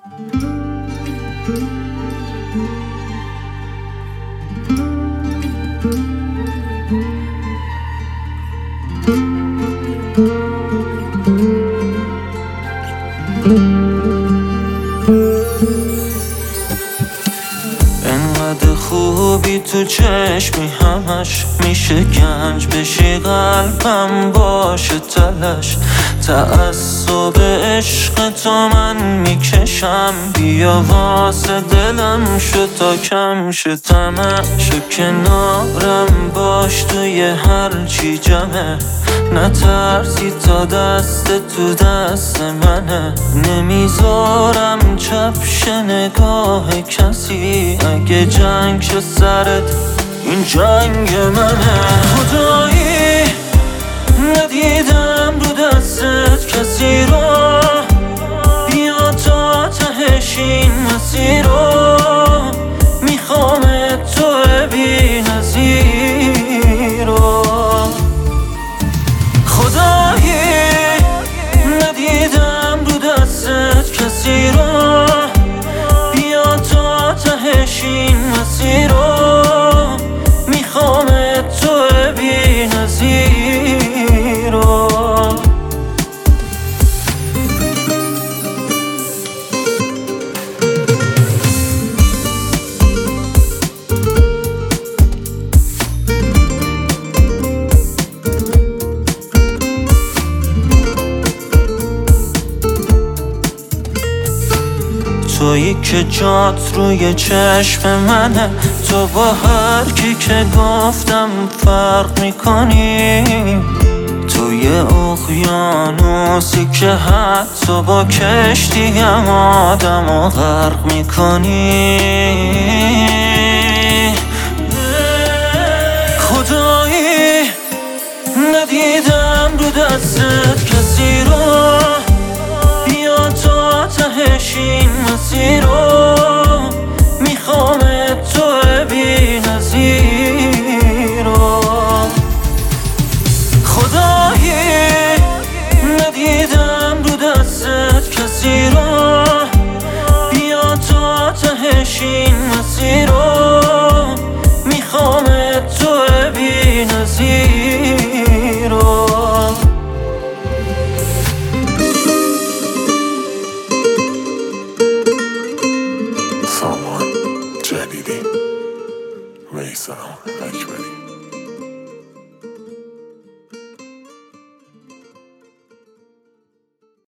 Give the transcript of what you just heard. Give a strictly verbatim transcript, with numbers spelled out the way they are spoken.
انقدر خوبی تو چشمی همش میشه گنج بشی، قلبم باشه تلش. تعصب عشق تو من میکشم، بیا واسه دلم شو تا کم شه طمعش. کنارم باش توی هر چی جمعه، نترسی تا دست تو دست منه. نمیذارم چپ شه نگاه کسی، اگه جنگ شه سرت این جنگ منه. خدایی ندیدم رو دستت کسی رو، بیا تا تهش این مسیر رو. میخوامت تو بی نظیر رو. خدایی ندیدم رو دستت کسی رو، بیا تا تهش این مسیر رو. میخوامت تو بی نظیر رو. تویی که جات روی چشم منه، تو با هر کی که گفتم فرق میکنی. توی اقیانوسی که حتی با کشتی هم آدم و غرق میکنی. خدایی ندیدم رو دستت کسی رو،